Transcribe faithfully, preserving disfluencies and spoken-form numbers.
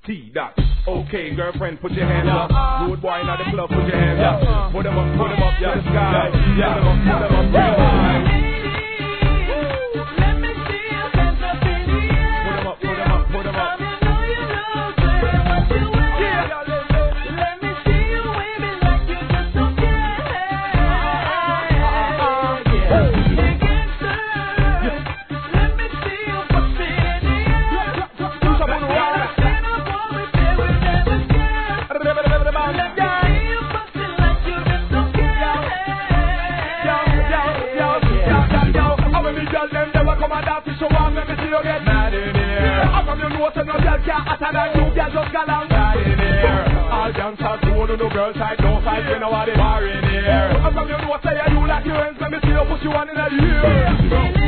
T dot. Okay, girlfriend, put your hands up. Good boy in the club, put your hands up. Put them up, put them up to the sky. Put them up, put them up real high. No girl side, no fight, you know what they are in here. How come you know what say you like your hands, let me see you push you on in the ear.